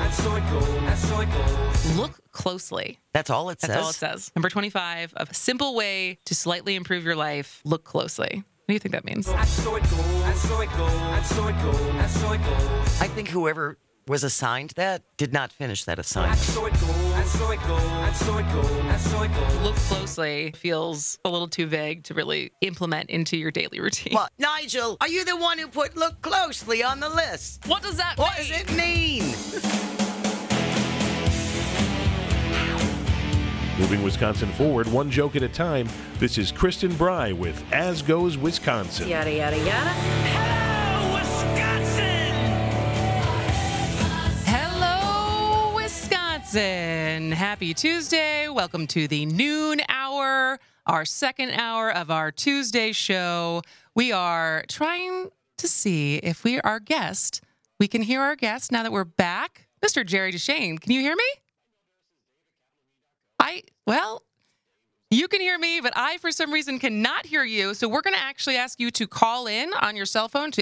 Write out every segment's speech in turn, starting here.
Look closely. That's all it says? That's all it says. Number 25, a simple way to slightly improve your life. Look closely. What do you think that means? I think whoever was assigned that did not finish that assignment. Look closely feels a little too vague to really implement into your daily routine. Well, Nigel, are you the one who put look closely on the list? What does that mean? What does it mean? Moving Wisconsin forward, one joke at a time, this is Kristen Bry with As Goes Wisconsin. Yada, yada, yada. Hello, Wisconsin. Happy Tuesday. Welcome to the noon hour, our second hour of our Tuesday show. We are trying to see if we can hear our guest now that we're back. Mr. Jerry DeShane, can you hear me? Well, you can hear me, but I, for some reason, cannot hear you. So we're going to actually ask you to call in on your cell phone to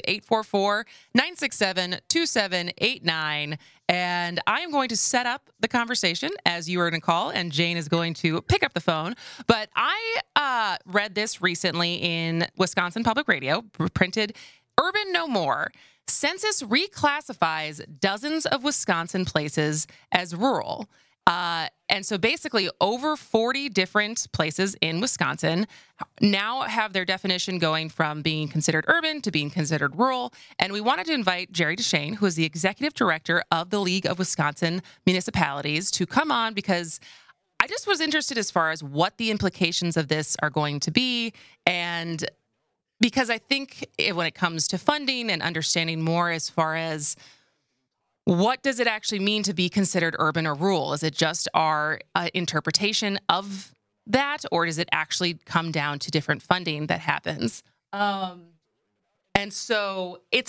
844-967-2789. And I'm going to set up the conversation as you are going to call, and Jane is going to pick up the phone. But I read this recently in Wisconsin Public Radio, printed Urban No More. Census reclassifies dozens of Wisconsin places as rural. And so basically over 40 different places in Wisconsin now have their definition going from being considered urban to being considered rural. And we wanted to invite Jerry DeShane, who is the executive director of the League of Wisconsin Municipalities, to come on because I just was interested as far as what the implications of this are going to be. And because I think when it comes to funding and understanding more as far as what does it actually mean to be considered urban or rural? Is it just our interpretation of that, or does it actually come down to different funding that happens? And so it's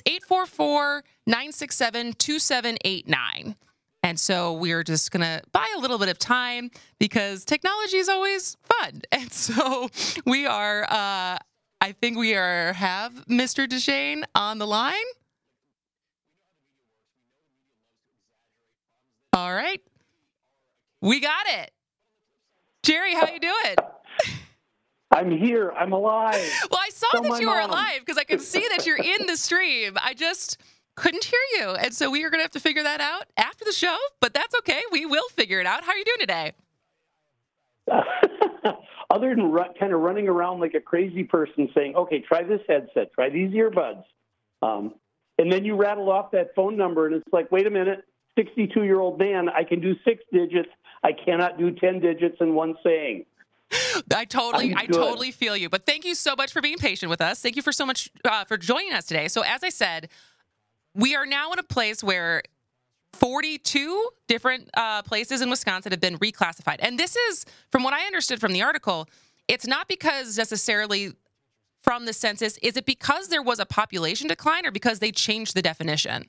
844-967-2789. And so we're just going to buy a little bit of time because technology is always fun. And so we are, I think we have Mr. DeShane on the line. All right. We got it. Jerry, how you doing? I'm here. I'm alive. Well, I saw that you were alive because I could see that you're in the stream. I just couldn't hear you. And so we are going to have to figure that out after the show, but that's okay. We will figure it out. How are you doing today? Other than kind of running around like a crazy person saying, okay, try this headset, try these earbuds. And then you rattle off that phone number and it's like, wait a minute. 62-year-old man, I can do 6 digits. I cannot do 10 digits in one saying. I totally feel you. But thank you so much for being patient with us. Thank you for so much for joining us today. So as I said, we are now in a place where 42 different places in Wisconsin have been reclassified. And this is, from what I understood from the article, it's not because necessarily from the census. Is it because there was a population decline or because they changed the definition?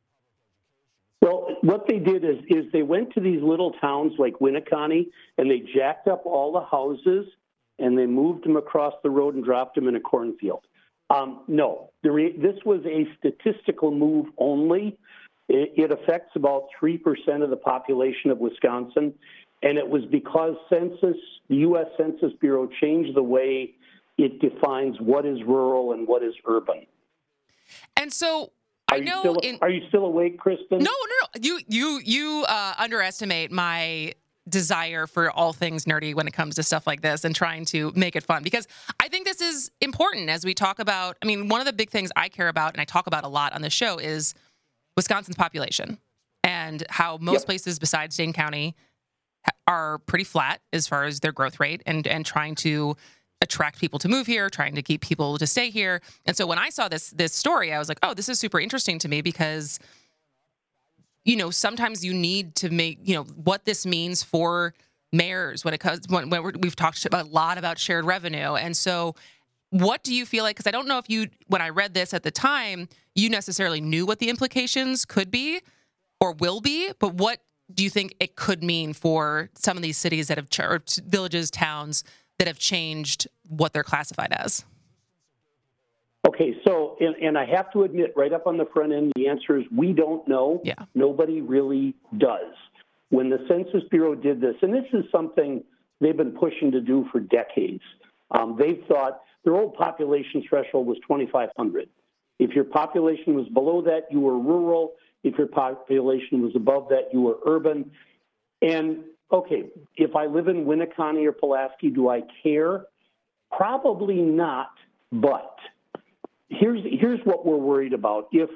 Well, what they did is they went to these little towns like Winneconne, and they jacked up all the houses, and they moved them across the road and dropped them in a cornfield. No, this was a statistical move only. It affects about 3% of the population of Wisconsin, and it was because the U.S. Census Bureau changed the way it defines what is rural and what is urban. And so Are you still awake, Kristen? No. You underestimate my desire for all things nerdy when it comes to stuff like this and trying to make it fun, because I think this is important as we talk about, one of the big things I care about and I talk about a lot on the show is Wisconsin's population and how most places besides Dane County are pretty flat as far as their growth rate and trying to attract people to move here, trying to keep people to stay here. And so when I saw this story, I was like, oh, this is super interesting to me because, sometimes you need to make, what this means for mayors when it comes, when we've talked a lot about shared revenue. And so what do you feel like, because I don't know if when I read this at the time, you necessarily knew what the implications could be or will be, but what do you think it could mean for some of these cities that have, or villages, towns that have changed what they're classified as? Okay, so and I have to admit, right up on the front end, the answer is we don't know. Yeah. Nobody really does. When the Census Bureau did this, and this is something they've been pushing to do for decades, they've thought their old population threshold was 2,500. If your population was below that, you were rural. If your population was above that, you were urban. And, okay, if I live in Winneconne or Pulaski, do I care? Probably not, but here's what we're worried about. If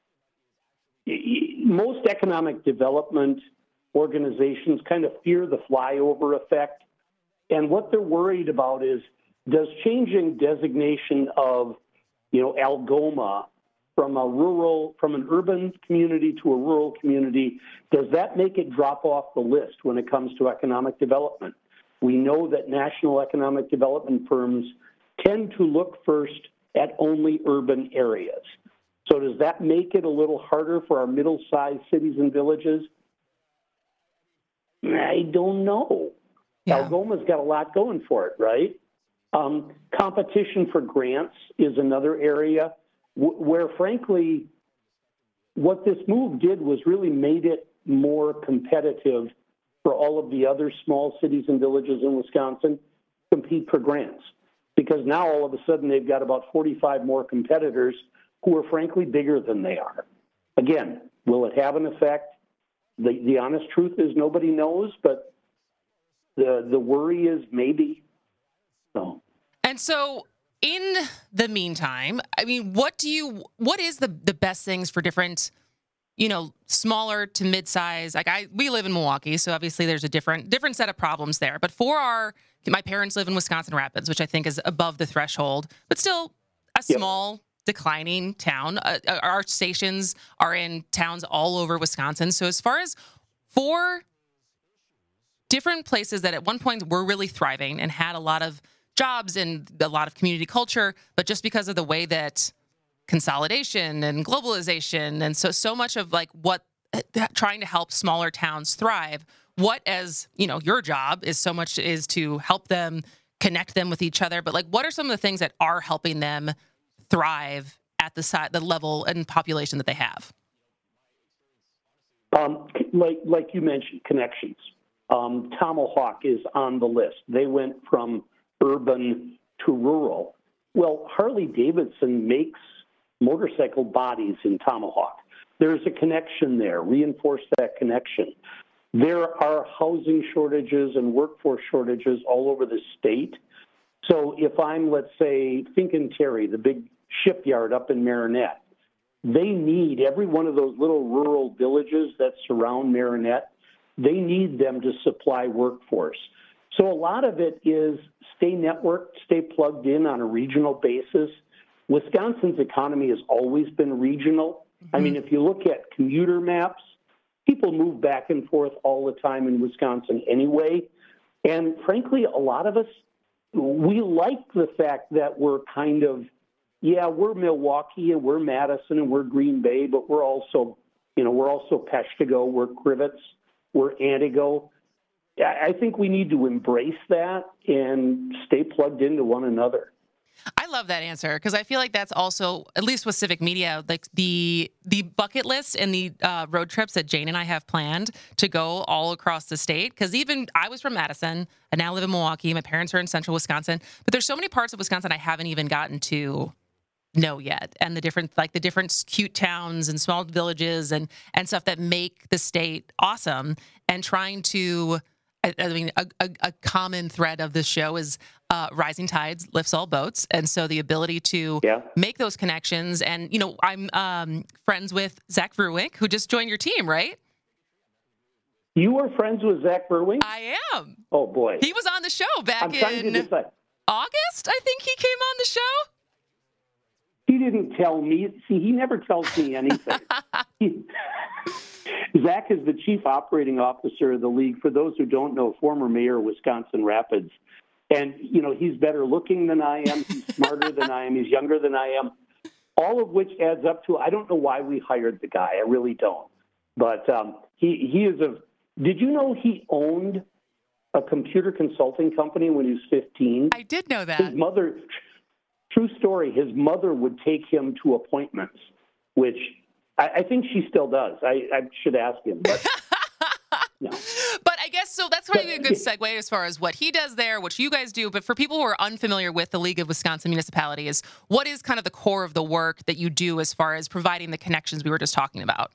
most economic development organizations kind of fear the flyover effect, and what they're worried about is, does changing designation of, Algoma from an urban community to a rural community, does that make it drop off the list when it comes to economic development? We know that national economic development firms tend to look first at only urban areas. So does that make it a little harder for our middle-sized cities and villages? I don't know. Yeah. Algoma's got a lot going for it, right? Competition for grants is another area where, frankly, what this move did was really made it more competitive for all of the other small cities and villages in Wisconsin to compete for grants. Because now all of a sudden they've got about 45 more competitors who are frankly bigger than they are. Again, will it have an effect? The honest truth is nobody knows, but the worry is maybe. So. And so in the meantime, I mean, what is the best things for different, smaller to mid-size? We live in Milwaukee, so obviously there's a different set of problems there. But my parents live in Wisconsin Rapids, which I think is above the threshold, but still a small, declining town. Our stations are in towns all over Wisconsin. So as far as for different places that at one point were really thriving and had a lot of jobs and a lot of community culture, but just because of the way that consolidation and globalization and so much of what trying to help smaller towns thrive, what as your job is so much is to help them connect them with each other, but what are some of the things that are helping them thrive at the level and population that they have? Like you mentioned, connections. Tomahawk is on the list. They went from urban to rural. Well, Harley-Davidson makes motorcycle bodies in Tomahawk. There's a connection there. Reinforce that connection. There are housing shortages and workforce shortages all over the state. So if I'm, let's say, Fincantieri, the big shipyard up in Marinette, they need every one of those little rural villages that surround Marinette, they need them to supply workforce. So a lot of it is stay networked, stay plugged in on a regional basis. Wisconsin's economy has always been regional. Mm-hmm. I mean, if you look at commuter maps, people move back and forth all the time in Wisconsin anyway. And frankly, a lot of us, we like the fact that we're kind of, we're Milwaukee and we're Madison and we're Green Bay, but we're also Peshtigo, we're Crivets, we're Antigo. I think we need to embrace that and stay plugged into one another. I love that answer because I feel like that's also, at least with Civic Media, like the bucket list and the road trips that Jane and I have planned to go all across the state. Because even I was from Madison, I now live in Milwaukee. My parents are in central Wisconsin, but there's so many parts of Wisconsin I haven't even gotten to know yet, and the different cute towns and small villages and stuff that make the state awesome. And trying to, I mean, a common thread of this show is rising tides lifts all boats. And so the ability to make those connections. And, I'm friends with Zach Verwink, who just joined your team, right? You were friends with Zach Verwink? I am. Oh, boy. He was on the show back in August, I think he came on the show. He didn't tell me. See, he never tells me anything. Zach is the chief operating officer of the league. For those who don't know, former mayor of Wisconsin Rapids. And, he's better looking than I am. He's smarter than I am. He's younger than I am. All of which adds up to, I don't know why we hired the guy. I really don't. But he is did you know he owned a computer consulting company when he was 15? I did know that. His mother True story, his mother would take him to appointments, which I think she still does. I should ask him, but no. But I guess so that's probably a good segue as far as what he does there, what you guys do. But for people who are unfamiliar with the League of Wisconsin Municipalities, what is kind of the core of the work that you do as far as providing the connections we were just talking about?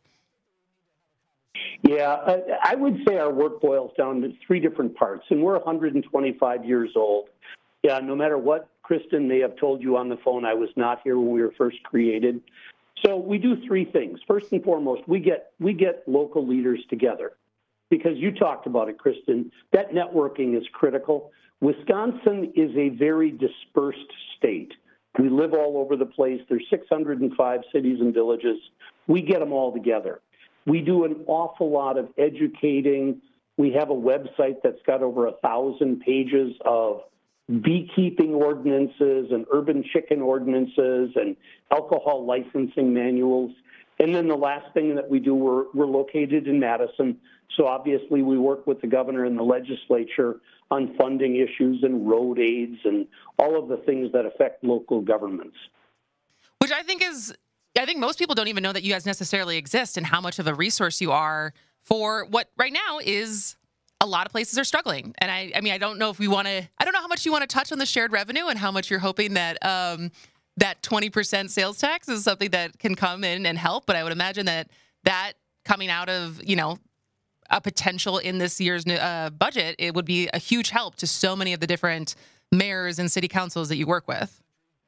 Yeah, I would say our work boils down to three different parts, and we're 125 years old. Yeah, no matter what Kristen may have told you on the phone, I was not here when we were first created. So we do three things. First and foremost, we get local leaders together. Because you talked about it, Kristen, that networking is critical. Wisconsin is a very dispersed state. We live all over the place. There's 605 cities and villages. We get them all together. We do an awful lot of educating. We have a website that's got over 1,000 pages of beekeeping ordinances and urban chicken ordinances and alcohol licensing manuals. And then the last thing that we do, we're located in Madison. So obviously we work with the governor and the legislature on funding issues and road aids and all of the things that affect local governments. Which I think most people don't even know that you guys necessarily exist and how much of a resource you are for what right now is a lot of places are struggling. And I mean, I don't know how much you want to touch on the shared revenue and how much you're hoping that, that 20% sales tax is something that can come in and help. But I would imagine that coming out of, a potential in this year's budget, it would be a huge help to so many of the different mayors and city councils that you work with.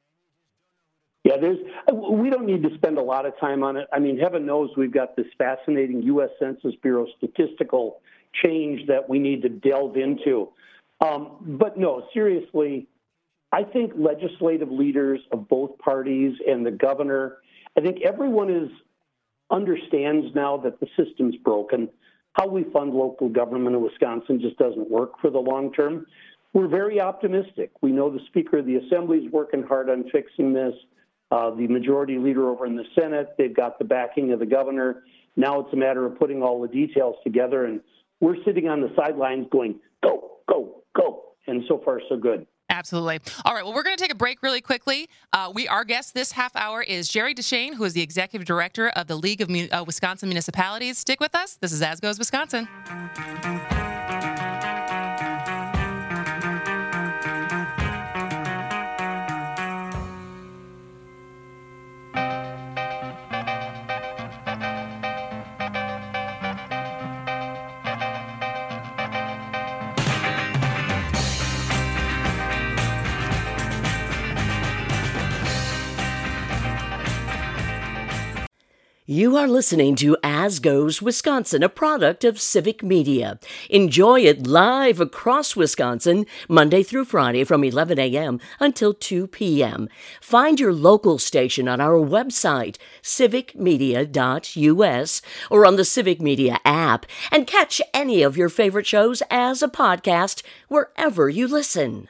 Yeah, we don't need to spend a lot of time on it. I mean, heaven knows we've got this fascinating U.S. Census Bureau statistical change that we need to delve into. But no, seriously, I think legislative leaders of both parties and the governor, I think everyone understands now that the system's broken. How we fund local government in Wisconsin just doesn't work for the long term. We're very optimistic. We know the Speaker of the Assembly is working hard on fixing this. The majority leader over in the Senate, they've got the backing of the governor. Now it's a matter of putting all the details together, and we're sitting on the sidelines going, go, go, go. And so far, so good. Absolutely. All right. Well, we're going to take a break really quickly. Our guest this half hour is Jerry DeShane, who is the executive director of the League of Wisconsin Municipalities. Stick with us. This is As Goes Wisconsin. You are listening to As Goes Wisconsin, a product of Civic Media. Enjoy it live across Wisconsin, Monday through Friday from 11 a.m. until 2 p.m. Find your local station on our website, civicmedia.us, or on the Civic Media app, and catch any of your favorite shows as a podcast wherever you listen.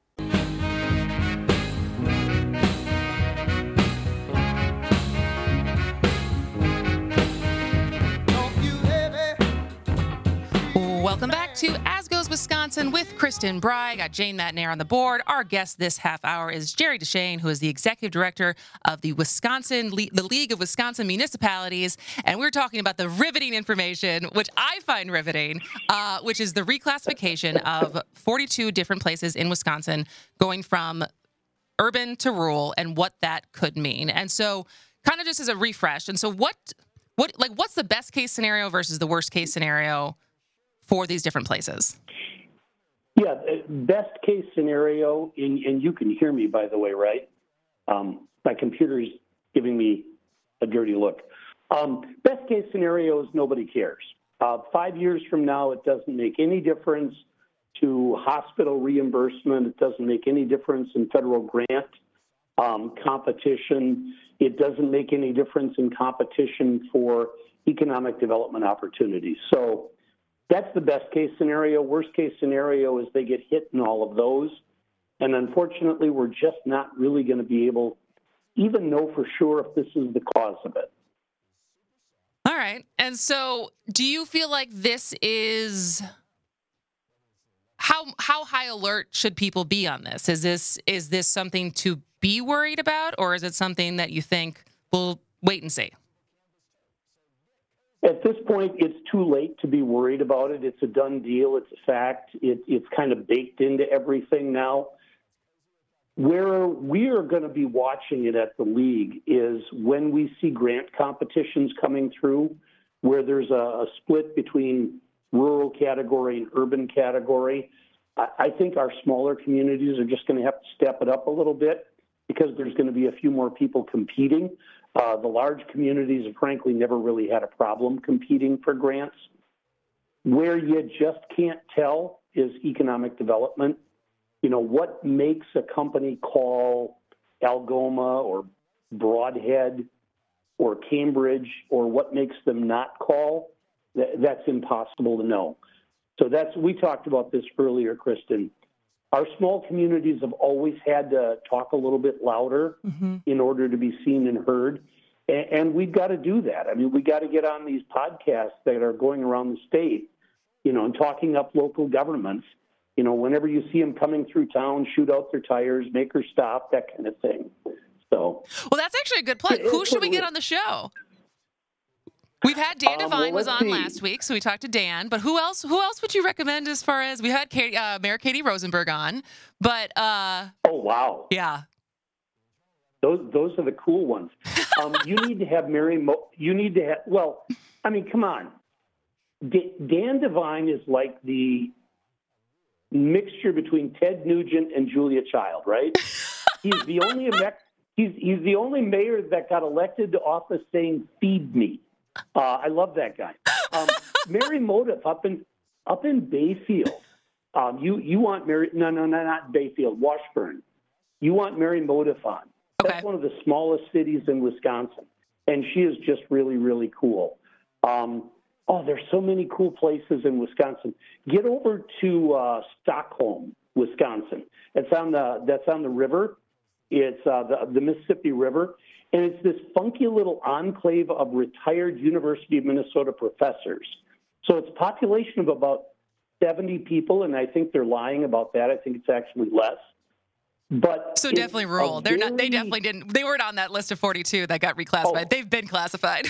Welcome back to As Goes Wisconsin with Kristen Bry. Got Jane Matnair on the board. Our guest this half hour is Jerry DeShane, who is the executive director of the League of Wisconsin Municipalities. And we're talking about the riveting information, which I find riveting, which is the reclassification of 42 different places in Wisconsin going from urban to rural and what that could mean. And so kind of just as a refresh. And so what's the best case scenario versus the worst case scenario for these different places? Yeah, best case scenario, and you can hear me, by the way, right? My computer's giving me a dirty look. Best case scenario is nobody cares. 5 years from now, it doesn't make any difference to hospital reimbursement. It doesn't make any difference in federal grant competition. It doesn't make any difference in competition for economic development opportunities. So that's the best case scenario. Worst case scenario is they get hit in all of those. And unfortunately, we're just not really going to be able to even know for sure if this is the cause of it. All right. And so do you feel like this is how high alert should people be on this? Is this something to be worried about, or is it something that you think we'll wait and see? At this point, it's too late to be worried about it. It's a done deal. It's a fact. It's kind of baked into everything now. Where we are going to be watching it at the league is when we see grant competitions coming through, where there's a split between rural category and urban category. I think our smaller communities are just going to have to step it up a little bit because there's going to be a few more people competing. The large communities have frankly never really had a problem competing for grants. Where you just can't tell is economic development. You know, what makes a company call Algoma or Broadhead or Cambridge, or what makes them not call? That's impossible to know. So we talked about this earlier, Kristen. Our small communities have always had to talk a little bit louder in order to be seen and heard. And we've got to do that. I mean, we got to get on these podcasts that are going around the state, and talking up local governments. Whenever you see them coming through town, shoot out their tires, make her stop, that kind of thing. So, well, that's actually a good plug. Who should we get on the show? We've had Dan Devine was on last week, so we talked to Dan. But who else would you recommend as far as we had Mayor Katie Rosenberg on? But oh wow, yeah, those are the cool ones. You need to have you need to have. Well, I mean, come on. Dan Devine is like the mixture between Ted Nugent and Julia Child, right? He's the only he's the only mayor that got elected to office saying "feed me." I love that guy. Mary Motif up in Bayfield. You want Mary? No, not Bayfield. Washburn. You want Mary Motif on? That's one of the smallest cities in Wisconsin, and she is just really, really cool. There's so many cool places in Wisconsin. Get over to Stockholm, Wisconsin. That's on the river. It's the Mississippi River, and it's this funky little enclave of retired University of Minnesota professors. So it's a population of about 70 people, and I think they're lying about that. I think it's actually less. But so definitely rural. They're not. They definitely didn't. They weren't on that list of 42 that got reclassified. They've been classified.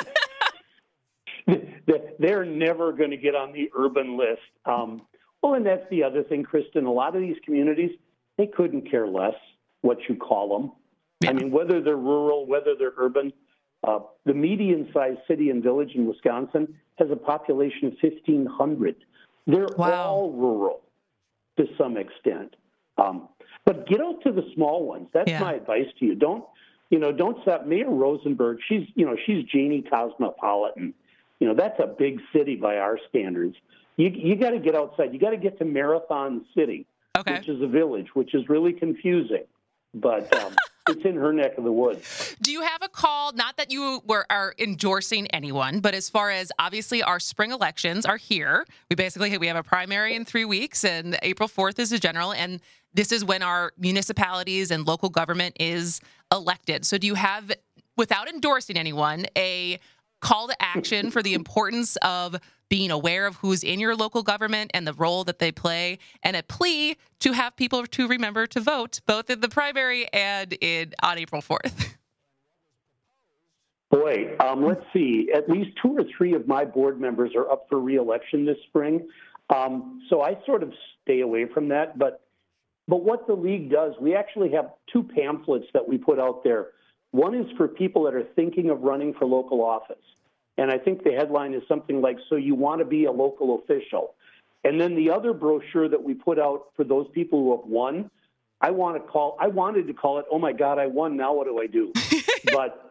They're never going to get on the urban list. And that's the other thing, Kristen. A lot of these communities, they couldn't care less what you call them. Yeah. I mean, whether they're rural, whether they're urban. The median-sized city and village in Wisconsin has a population of 1,500. They're all rural to some extent. But get out to the small ones. That's my advice to you. Don't stop. Mayor Rosenberg, she's Janie Cosmopolitan. That's a big city by our standards. You got to get outside. You got to get to Marathon City, which is a village, which is really confusing. But it's in her neck of the woods. Do you have a call? Not that you are endorsing anyone, but as far as obviously our spring elections are here. We have a primary in 3 weeks, and April 4th is the general, and this is when our municipalities and local government is elected. So do you have, without endorsing anyone, a call to action for the importance of being aware of who's in your local government and the role that they play, and a plea to have people to remember to vote both in the primary and on April 4th? Boy, let's see. At least 2 or 3 of my board members are up for re-election this spring. So I sort of stay away from that. But what the league does, we actually have 2 pamphlets that we put out there. One is for people that are thinking of running for local office. And I think the headline is something like, "So you want to be a local official." And then the other brochure that we put out for those people who have won, I wanted to call it, "Oh my God, I won, now what do I do?" But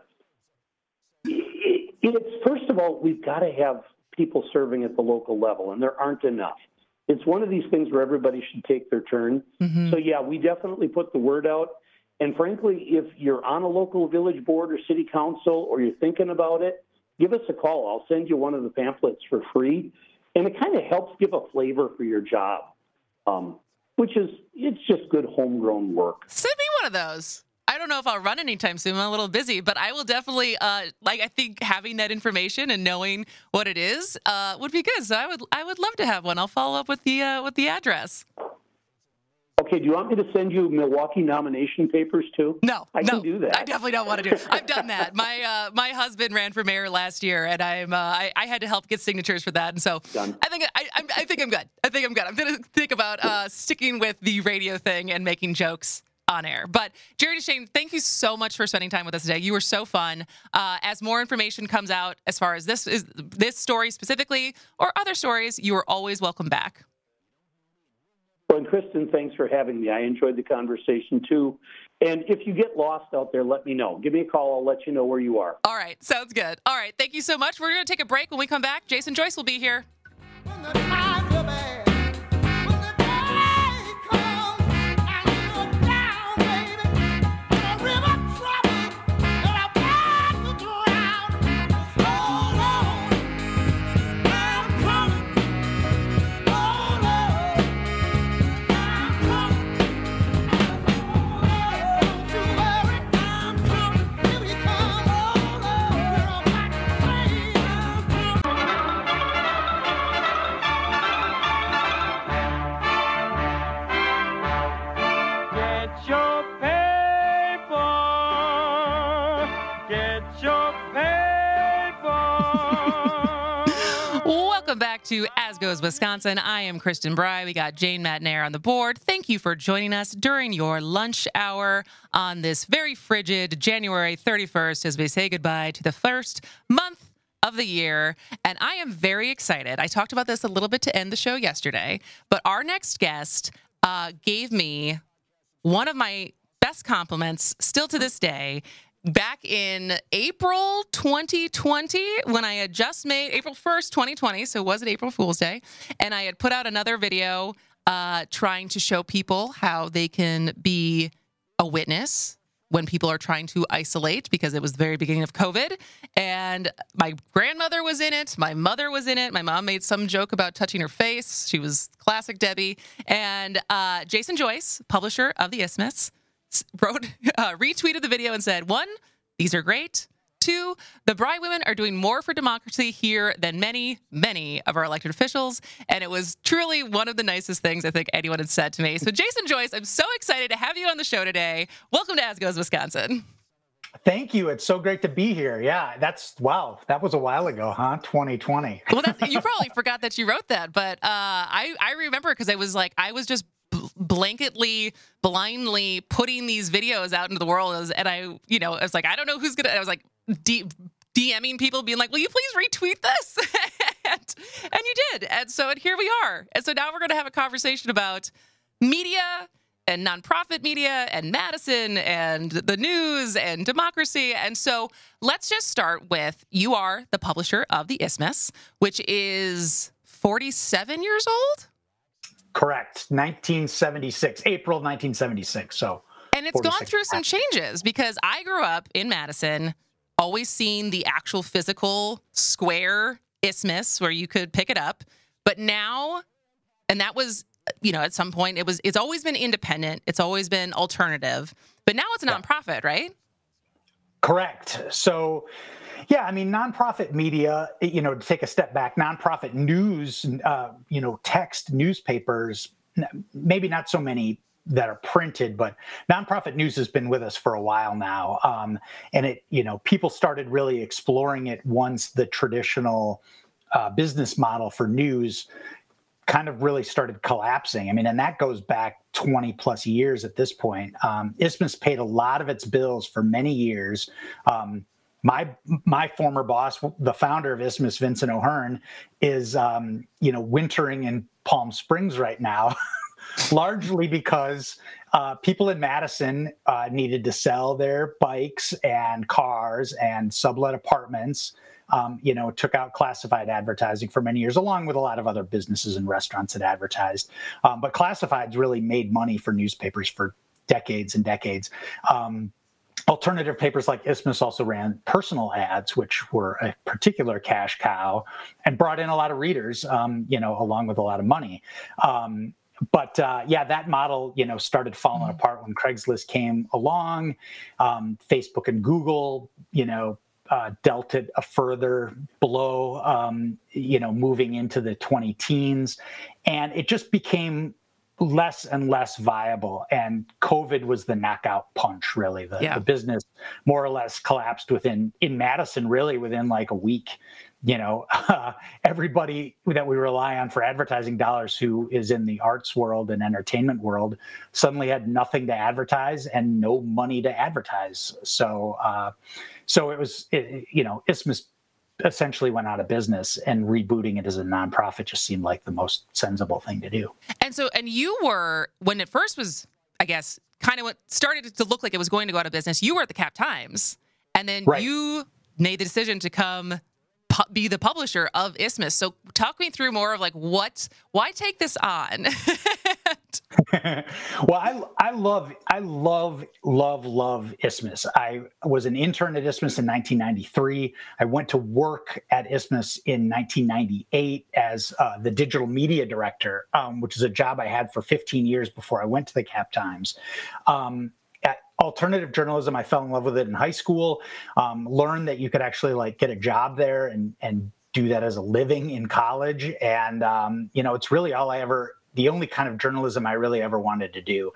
it's, first of all, we've got to have people serving at the local level, and there aren't enough. It's one of these things where everybody should take their turn. Mm-hmm. So yeah, we definitely put the word out. And frankly, if you're on a local village board or city council, or you're thinking about it, give us a call. I'll send you one of the pamphlets for free. And it kind of helps give a flavor for your job, it's just good homegrown work. Send me one of those. I don't know if I'll run anytime soon. I'm a little busy, but I will definitely, I think having that information and knowing what it is would be good. So I would love to have one. I'll follow up with the address. Okay, do you want me to send you Milwaukee nomination papers too? No, I can do that. I definitely don't want to do it. I've done that. My husband ran for mayor last year, and I had to help get signatures for that, and so Done. I think I'm good. I think I'm good. I'm gonna think about sticking with the radio thing and making jokes on air. But Jerry DeShane, thank you so much for spending time with us today. You were so fun. As more information comes out, as far as this story specifically or other stories, you are always welcome back. Well, and Kristen, thanks for having me. I enjoyed the conversation too. And if you get lost out there, let me know. Give me a call. I'll let you know where you are. All right. Sounds good. All right. Thank you so much. We're going to take a break. When we come back, Jason Joyce will be here. Welcome back to As Goes Wisconsin. I am Kristen Bry. We got Jane Matnair on the board. Thank you for joining us during your lunch hour on this very frigid January 31st as we say goodbye to the first month of the year. And I am very excited. I talked about this a little bit to end the show yesterday, but our next guest gave me one of my best compliments still to this day. Back in April 2020, when I had just made April 1st, 2020, so it wasn't April Fool's Day, and I had put out another video trying to show people how they can be a witness when people are trying to isolate, because it was the very beginning of COVID. And my grandmother was in it. My mother was in it. My mom made some joke about touching her face. She was classic Debbie. And Jason Joyce, publisher of the Isthmus, retweeted the video and said, 1, these are great. 2, the Bry women are doing more for democracy here than many, many of our elected officials. And it was truly one of the nicest things I think anyone had said to me. So Jason Joyce, I'm so excited to have you on the show today. Welcome to As Goes Wisconsin. Thank you. It's so great to be here. Yeah, wow. That was a while ago, huh? 2020. Well, you probably forgot that you wrote that, but I remember because I was just blanketly, blindly putting these videos out into the world, and I was like, I don't know who's gonna. I was like DMing people, being like, "Will you please retweet this?" and you did, and so here we are. And so now we're going to have a conversation about media and nonprofit media and Madison and the news and democracy. And so let's just start with, you are the publisher of the Isthmus, which is 47 years old. Correct. 1976, April 1976. So, and it's gone through some changes, because I grew up in Madison, always seeing the actual physical square Isthmus where you could pick it up. But now, and that was, at some point it's always been independent. It's always been alternative, but now it's a nonprofit, right? Correct. So, yeah, I mean, nonprofit media, to take a step back, nonprofit news, text newspapers, maybe not so many that are printed, but nonprofit news has been with us for a while now. And it, people started really exploring it once the traditional business model for news kind of really started collapsing. I mean, and that goes back 20 plus years at this point. Isthmus paid a lot of its bills for many years. My former boss, the founder of Isthmus, Vincent O'Hearn, is wintering in Palm Springs right now, largely because people in Madison needed to sell their bikes and cars and sublet apartments. Took out classified advertising for many years, along with a lot of other businesses and restaurants that advertised. But classifieds really made money for newspapers for decades and decades. Alternative papers like Isthmus also ran personal ads, which were a particular cash cow and brought in a lot of readers, along with a lot of money. But that model, started falling apart when Craigslist came along. Facebook and Google, dealt it a further blow, moving into the 20 teens. And it just became less and less viable. And COVID was the knockout punch, really. The business more or less collapsed in Madison, really within like a week. Everybody that we rely on for advertising dollars who is in the arts world and entertainment world suddenly had nothing to advertise and no money to advertise. So it was, Isthmus essentially went out of business, and rebooting it as a nonprofit just seemed like the most sensible thing to do. And you were, when it first was, I guess, kind of what started to look like it was going to go out of business, you were at the Cap Times, and then you made the decision to come be the publisher of Isthmus. So talk me through more of like why take this on? Well, I love Isthmus. I was an intern at Isthmus in 1993. I went to work at Isthmus in 1998 as the digital media director, which is a job I had for 15 years before I went to the Cap Times. Alternative journalism, I fell in love with it in high school, learned that you could actually like get a job there and do that as a living in college. And, it's really the only kind of journalism I really ever wanted to do.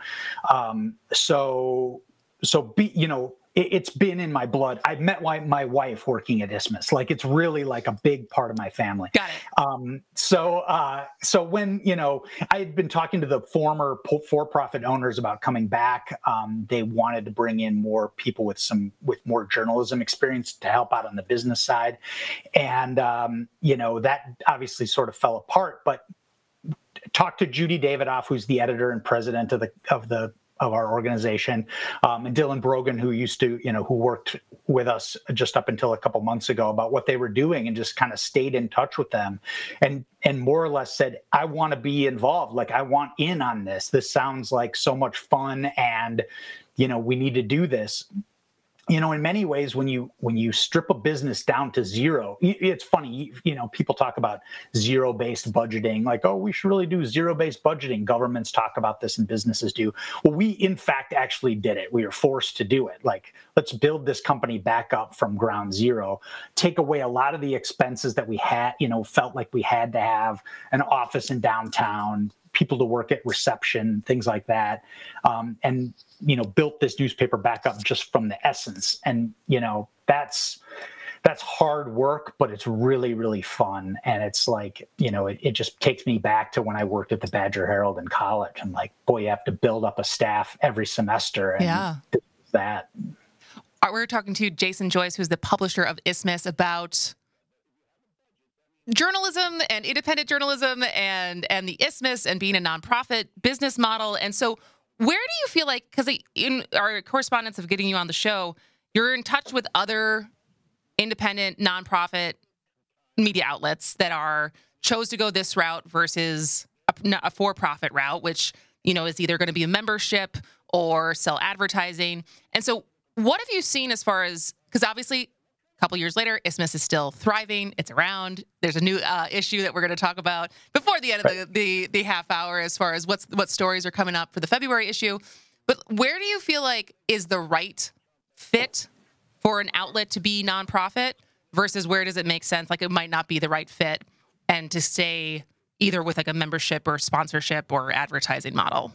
It's been in my blood. I've met my wife working at Isthmus. Like, it's really like a big part of my family. Got it. So when, I had been talking to the former for-profit owners about coming back, they wanted to bring in more people with more journalism experience to help out on the business side. And, that obviously sort of fell apart, but talked to Judy Davidoff, who's the editor and president of our organization, and Dylan Brogan, who worked with us just up until a couple months ago, about what they were doing, and just kind of stayed in touch with them and more or less said, I want to be involved. Like, I want in on this. This sounds like so much fun, and, we need to do this. In many ways, when you strip a business down to zero, it's funny, people talk about zero-based budgeting, like, oh, we should really do zero-based budgeting. Governments talk about this and businesses do. Well, we, in fact, actually did it. We were forced to do it. Like, let's build this company back up from ground zero, take away a lot of the expenses that we had, felt like we had to have an office in downtown, people to work at reception, things like that. And built this newspaper back up just from the essence. And, that's hard work, but it's really, really fun. And it's like, it just takes me back to when I worked at the Badger Herald in college. And like, boy, you have to build up a staff every semester. And that. We're talking to Jason Joyce, who's the publisher of Isthmus, about journalism and independent journalism and the Isthmus and being a nonprofit business model. And so where do you feel like, because in our correspondence of getting you on the show, you're in touch with other independent nonprofit media outlets that chose to go this route versus a for-profit route, which, is either going to be a membership or sell advertising. And so what have you seen as far as, because obviously couple years later, Isthmus is still thriving. It's around. There's a new issue that we're going to talk about before the end of the half hour, as far as what stories are coming up for the February issue. But where do you feel like is the right fit for an outlet to be nonprofit versus where does it make sense? Like, it might not be the right fit, and to stay either with like a membership or sponsorship or advertising model.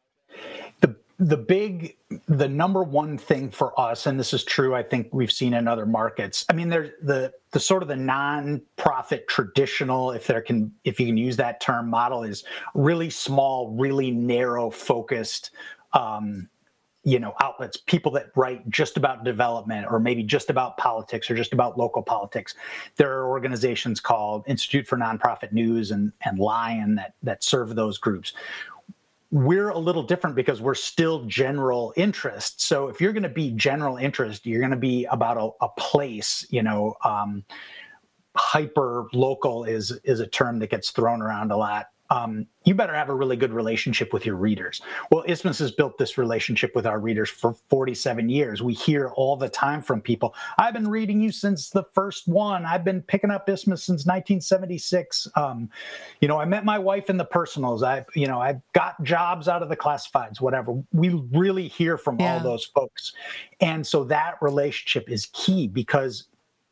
The number one thing for us, and this is true, I think we've seen in other markets. I mean, there's the sort of the nonprofit traditional, if you can use that term, model is really small, really narrow focused, outlets, people that write just about development or maybe just about politics or just about local politics. There are organizations called Institute for Nonprofit News and Lion that serve those groups. We're a little different because we're still general interest. So if you're going to be general interest, you're going to be about a place, hyper local is a term that gets thrown around a lot. You better have a really good relationship with your readers. Well, Isthmus has built this relationship with our readers for 47 years. We hear all the time from people, I've been reading you since the first one. I've been picking up Isthmus since 1976. I met my wife in the personals. I've got jobs out of the classifieds, whatever. We really hear from all those folks. And so that relationship is key because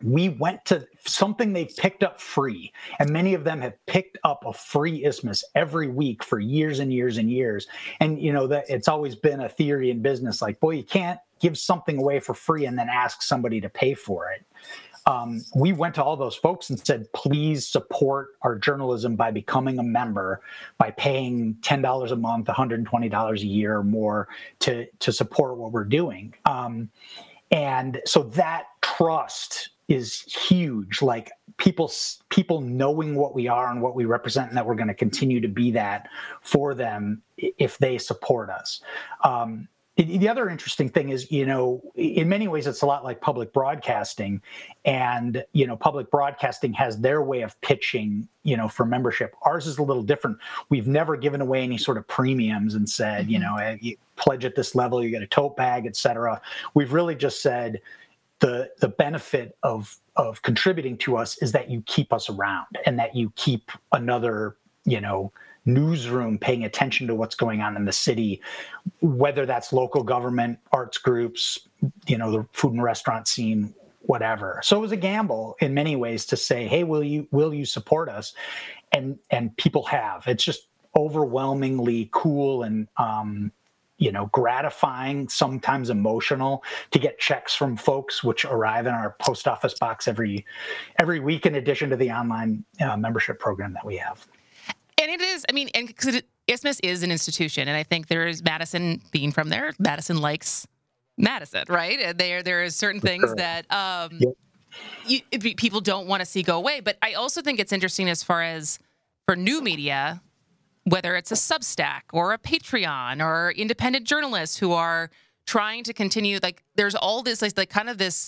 we went to something they've picked up free, and many of them have picked up a free isthmus every week for years and years and years. And that it's always been a theory in business, like, boy, you can't give something away for free and then ask somebody to pay for it. We went to all those folks and said, please support our journalism by becoming a member, by paying $10 a month, $120 a year or more to support what we're doing. And so that trust is huge. Like people knowing what we are and what we represent, and that we're going to continue to be that for them if they support us. The other interesting thing is, in many ways, it's a lot like public broadcasting, and, public broadcasting has their way of pitching, for membership. Ours is a little different. We've never given away any sort of premiums and said, you pledge at this level, you get a tote bag, et cetera. We've really just said the benefit of contributing to us is that you keep us around and that you keep another, newsroom paying attention to what's going on in the city, whether that's local government, arts groups, the food and restaurant scene, whatever. So it was a gamble in many ways to say, hey, will you support us? And people have. It's just overwhelmingly cool and gratifying, sometimes emotional, to get checks from folks which arrive in our post office box every week, in addition to the online membership program that we have. And it is, and because Isthmus is an institution, and I think there is Madison being from there. Madison likes Madison, right? And there is certain things that people don't want to see go away. But I also think it's interesting as far as for new media, whether it's a Substack or a Patreon or independent journalists who are trying to continue. Like, there's all this like kind of this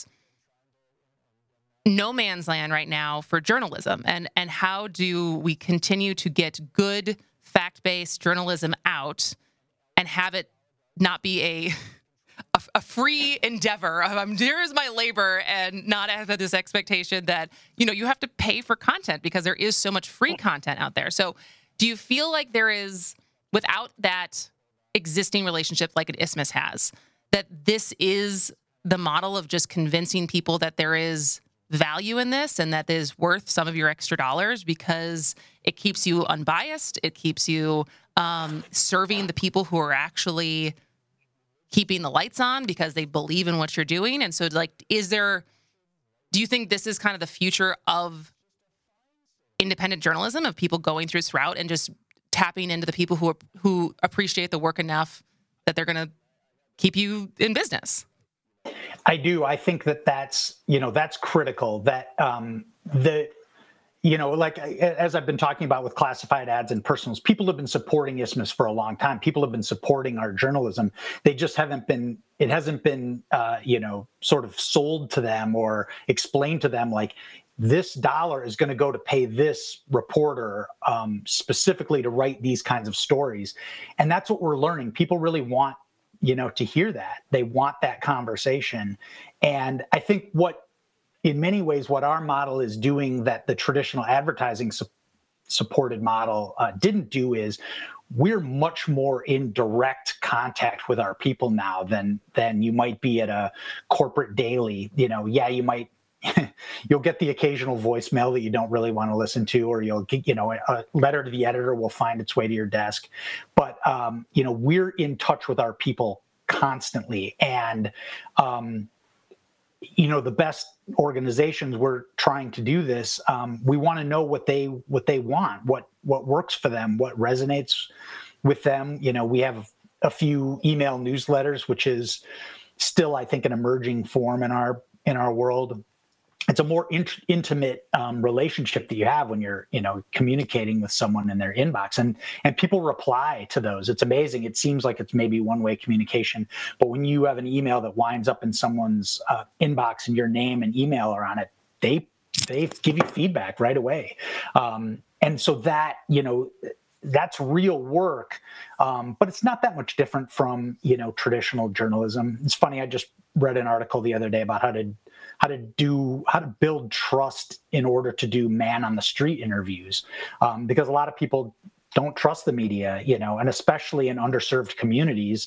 no man's land right now for journalism, and how do we continue to get good fact-based journalism out and have it not be a free endeavor of here's my labor, and not have this expectation that you have to pay for content, because there is so much free content out there. So do you feel like there is, without that existing relationship like an Isthmus has, that this is the model of just convincing people that there is value in this and that is worth some of your extra dollars, because it keeps you unbiased, it keeps you serving the people who are actually keeping the lights on because they believe in what you're doing? And so, like, do you think this is kind of the future of independent journalism, of people going through this route and just tapping into the people who appreciate the work enough that they're going to keep you in business? I do. I think that's critical, that like as I've been talking about with classified ads and personals, people have been supporting Isthmus for a long time. People have been supporting our journalism. They just hasn't been sort of sold to them or explained to them, like, this dollar is going to go to pay this reporter specifically to write these kinds of stories. And that's what we're learning. People really want to hear that. They want that conversation. And I think in many ways, what our model is doing that the traditional advertising supported model didn't do is we're much more in direct contact with our people now than you might be at a corporate daily. You might, you'll get the occasional voicemail that you don't really want to listen to, or you'll get, a letter to the editor will find its way to your desk. But, we're in touch with our people constantly. And, the best organizations we're trying to do this, we want to know what they want, what works for them, what resonates with them. We have a few email newsletters, which is still, I think, an emerging form in our world. It's a more intimate relationship that you have when you're, communicating with someone in their inbox, and people reply to those. It's amazing. It seems like it's maybe one-way communication, but when you have an email that winds up in someone's inbox and your name and email are on it, they give you feedback right away. And so that, that's real work, but it's not that much different from, traditional journalism. It's funny. I just read an article the other day about how to build trust in order to do man on the street interviews, because a lot of people don't trust the media, and especially in underserved communities,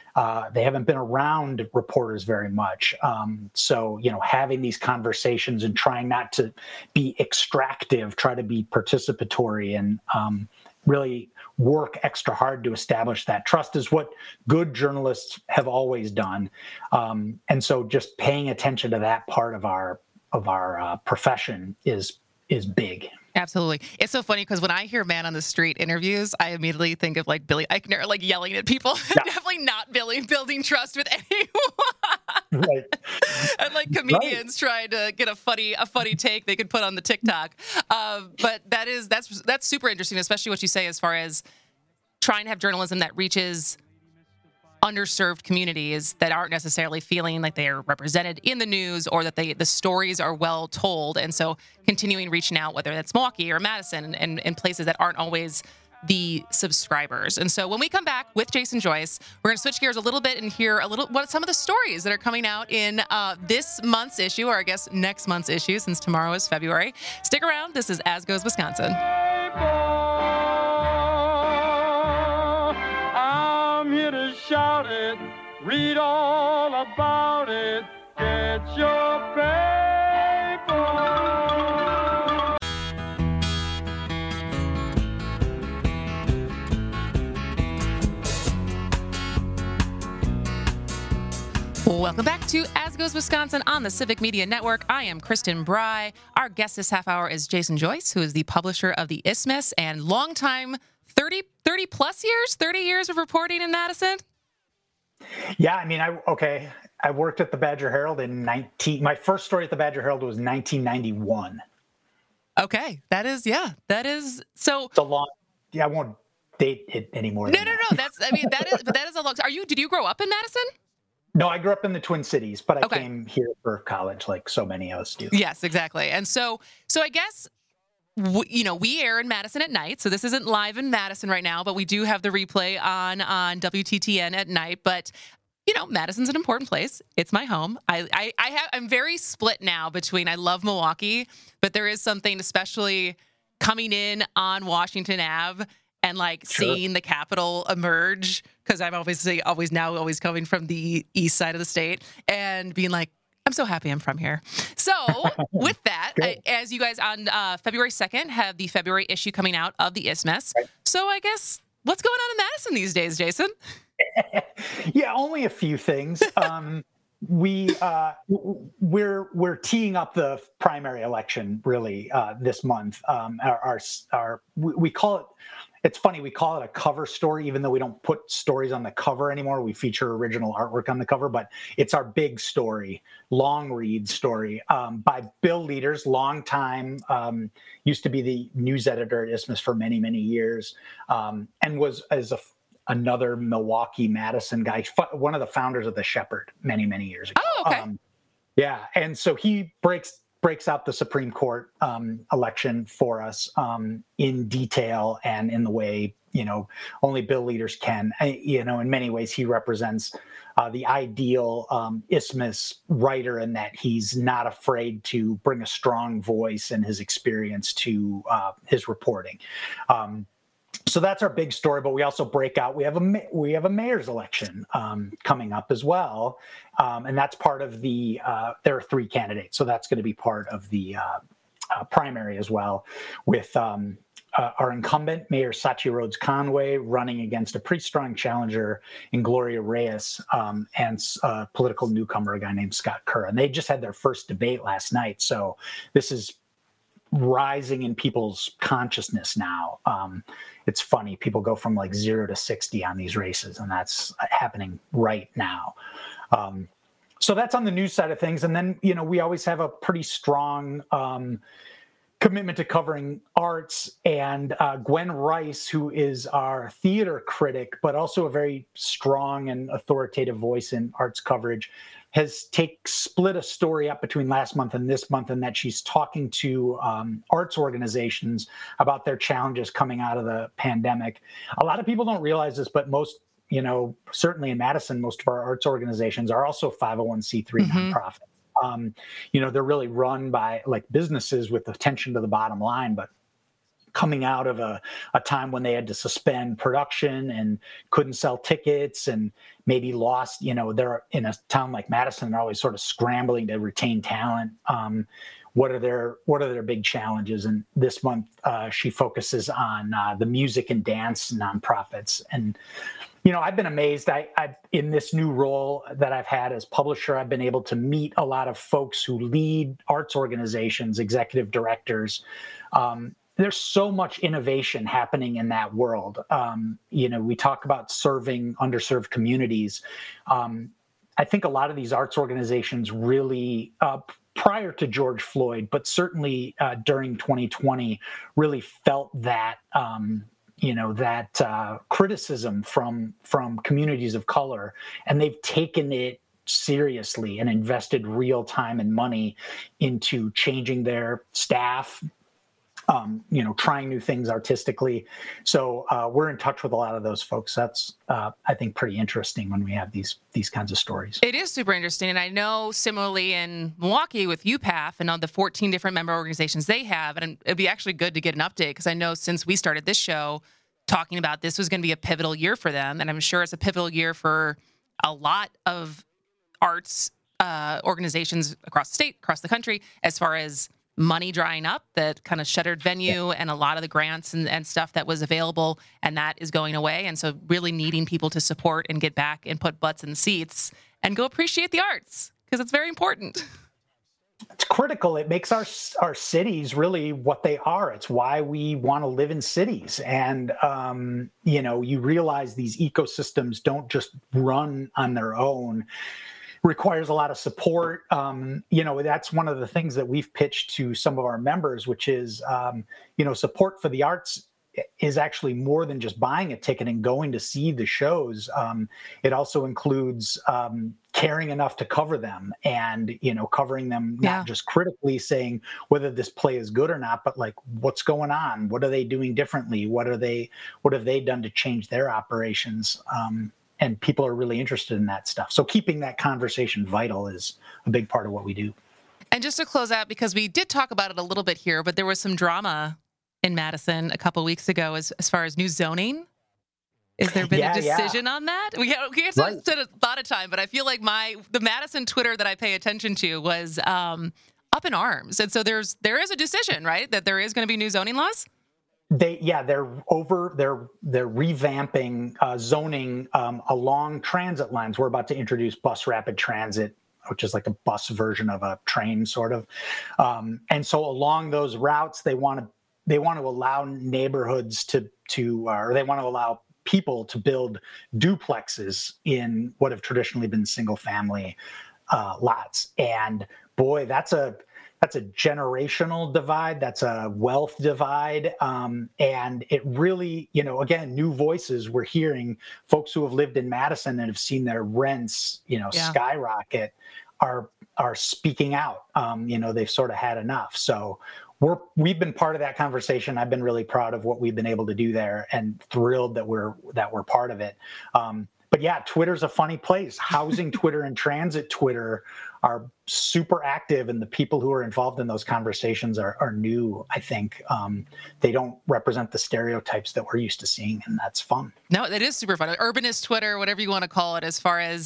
They haven't been around reporters very much. So, having these conversations and trying not to be extractive, try to be participatory and really work extra hard to establish that trust is what good journalists have always done. And so just paying attention to that part of our profession is big. Absolutely. It's so funny because when I hear man on the street interviews, I immediately think of like Billy Eichner, like yelling at people. Yeah. Definitely not building trust with anyone. Right. And like comedians trying to get a funny take they could put on the TikTok. But that's super interesting, especially what you say as far as trying to have journalism that reaches underserved communities that aren't necessarily feeling like they are represented in the news or that the stories are well told. And so continuing reaching out, whether that's Milwaukee or Madison and places that aren't always the subscribers. And so when we come back with Jason Joyce, we're going to switch gears a little bit and hear what some of the stories that are coming out in this month's issue, or I guess next month's issue, since tomorrow is February. Stick around. This is As Goes Wisconsin. I'm here to shout it, read all about it, get your paper. Welcome back to As Goes Wisconsin on the Civic Media Network. I am Kristen Bry. Our guest this half hour is Jason Joyce, who is the publisher of the Isthmus and longtime 30 years of reporting in Madison. Yeah, I mean, I worked at the Badger Herald my first story at the Badger Herald was 1991. Okay, that is so. It's a long, I won't date it anymore. No. That is a long. Did you grow up in Madison? No, I grew up in the Twin Cities, but I came here for college, like so many of us do. Yes, exactly. And so I guess, we air in Madison at night. So this isn't live in Madison right now, but we do have the replay on WTTN at night. But, Madison's an important place. It's my home. I'm very split now between, I love Milwaukee, but there is something especially coming in on Washington Ave and seeing the Capitol emerge, because I'm obviously always coming from the east side of the state and being like, I'm so happy I'm from here. So with that, as you guys on February 2nd have the February issue coming out of the Isthmus. Right. So I guess what's going on in Madison these days, Jason? Yeah, only a few things. We're teeing up the primary election really this month. We call it. It's funny, we call it a cover story, even though we don't put stories on the cover anymore. We feature original artwork on the cover, but it's our big story, long read story by Bill Leaders, long time, used to be the news editor at Isthmus for many, many years, and was another Milwaukee Madison guy, one of the founders of the Shepherd many, many years ago. Oh, okay. Yeah, and so he breaks out the Supreme Court election for us in detail and in the way, only Bill Leaders can. In many ways, he represents the ideal Isthmus writer in that he's not afraid to bring a strong voice and his experience to his reporting. So that's our big story, but we also break out. We have a mayor's election coming up as well, and that's part of the. There are 3 candidates, so that's going to be part of the primary as well, with our incumbent Mayor Sachi Rhodes Conway running against a pretty strong challenger in Gloria Reyes and a political newcomer, a guy named Scott Kerr, and they just had their first debate last night. So this is rising in people's consciousness now. It's funny, people go from 0 to 60 on these races, and that's happening right now. So that's on the news side of things. And then, we always have a pretty strong commitment to covering arts, and Gwen Rice, who is our theater critic, but also a very strong and authoritative voice in arts coverage, has split a story up between last month and this month, and that she's talking to arts organizations about their challenges coming out of the pandemic. A lot of people don't realize this, but most, certainly in Madison, most of our arts organizations are also 501c3 nonprofits. They're really run by businesses with attention to the bottom line, but coming out of a time when they had to suspend production and couldn't sell tickets and maybe lost, they're in a town like Madison, they're always sort of scrambling to retain talent. What are their big challenges? And this month she focuses on the music and dance nonprofits. And I've been amazed. I've in this new role that I've had as publisher, I've been able to meet a lot of folks who lead arts organizations, executive directors. There's so much innovation happening in that world. We talk about serving underserved communities. I think a lot of these arts organizations really, prior to George Floyd, but certainly during 2020, really felt that criticism from communities of color, and they've taken it seriously and invested real time and money into changing their staff, trying new things artistically. So we're in touch with a lot of those folks. That's, I think, pretty interesting when we have these kinds of stories. It is super interesting. And I know similarly in Milwaukee with UPAF and all the 14 different member organizations they have, and it'd be actually good to get an update because I know since we started this show talking about this was going to be a pivotal year for them. And I'm sure it's a pivotal year for a lot of arts organizations across the state, across the country, as far as money drying up, that kind of shuttered venue and a lot of the grants and stuff that was available, and that is going away. And so really needing people to support and get back and put butts in the seats and go appreciate the arts because it's very important. It's critical. It makes our cities really what they are. It's why we want to live in cities. And, you realize these ecosystems don't just run on their own. Requires a lot of support. That's one of the things that we've pitched to some of our members, which is, support for the arts is actually more than just buying a ticket and going to see the shows. It also includes caring enough to cover them and, covering them, not just critically saying whether this play is good or not, but like what's going on? What are they doing differently? What have they done to change their operations? And people are really interested in that stuff. So keeping that conversation vital is a big part of what we do. And just to close out, because we did talk about it a little bit here, but there was some drama in Madison a couple weeks ago as far as new zoning. Has there been a decision on that? We had spent a lot of time, but I feel like the Madison Twitter that I pay attention to was up in arms. And so there is a decision, right? That there is going to be new zoning laws? They're revamping zoning along transit lines. We're about to introduce bus rapid transit, which is like a bus version of a train, sort of. And so along those routes, they want to allow neighborhoods or they want to allow people to build duplexes in what have traditionally been single family lots. And boy, that's a generational divide. That's a wealth divide. And it really, again, new voices we're hearing, folks who have lived in Madison and have seen their rents, skyrocket are speaking out. They've sort of had enough. So we've been part of that conversation. I've been really proud of what we've been able to do there and thrilled that we're part of it. But yeah, Twitter's a funny place. Housing Twitter and transit Twitter are super active, and the people who are involved in those conversations are new, I think. They don't represent the stereotypes that we're used to seeing, and that's fun. No, it is super fun. Urbanist Twitter, whatever you want to call it, as far as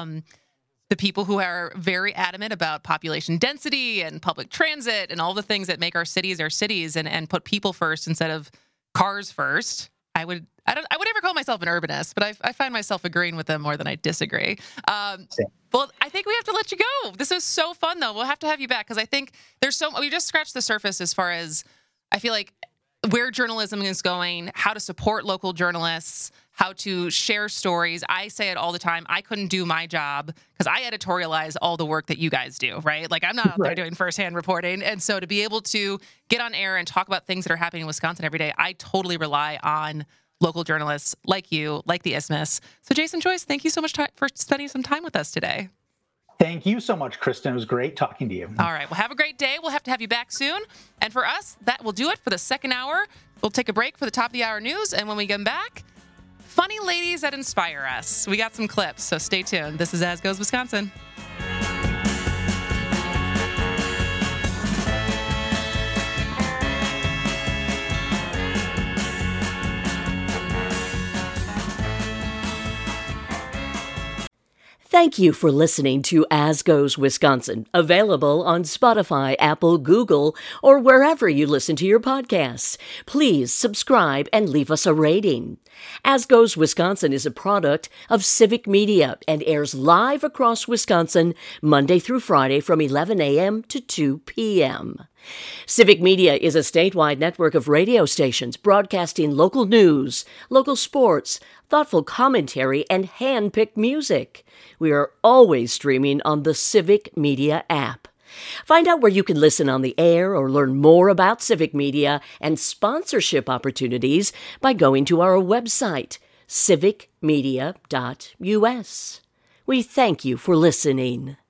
the people who are very adamant about population density and public transit and all the things that make our cities and put people first instead of cars first. I would never call myself an urbanist, but I find myself agreeing with them more than I disagree. Well, I think we have to let you go. This is so fun, though. We'll have to have you back because I think we just scratched the surface as far as I feel like where journalism is going, how to support local journalists, how to share stories. I say it all the time. I couldn't do my job because I editorialize all the work that you guys do, right? Like I'm not out there doing firsthand reporting. And so to be able to get on air and talk about things that are happening in Wisconsin every day, I totally rely on local journalists like you, like the Isthmus. So Jason Joyce, thank you so much for spending some time with us today. Thank you so much, Kristen. It was great talking to you. All right. Well, have a great day. We'll have to have you back soon. And for us, that will do it for the second hour. We'll take a break for the top of the hour news. And when we come back, funny ladies that inspire us. We got some clips, so stay tuned. This is As Goes Wisconsin. Thank you for listening to As Goes Wisconsin, available on Spotify, Apple, Google, or wherever you listen to your podcasts. Please subscribe and leave us a rating. As Goes Wisconsin is a product of Civic Media and airs live across Wisconsin Monday through Friday from 11 a.m. to 2 p.m. Civic Media is a statewide network of radio stations broadcasting local news, local sports, thoughtful commentary, and hand-picked music. We are always streaming on the Civic Media app. Find out where you can listen on the air or learn more about Civic Media and sponsorship opportunities by going to our website, civicmedia.us. We thank you for listening.